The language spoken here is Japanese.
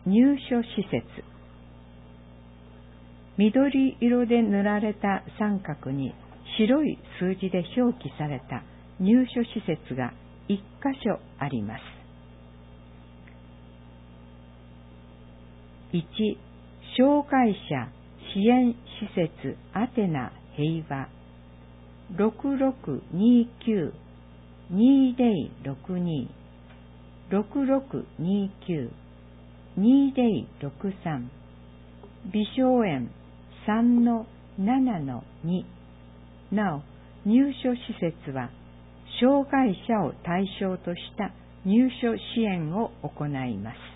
入所施設。緑色で塗られた三角に白い数字で表記された入所施設が1箇所あります。1、障害者支援施設アテナ平和 6629-2062 6629-2063 美少園 3-7-2。なお、入所施設は障害者を対象とした入所支援を行います。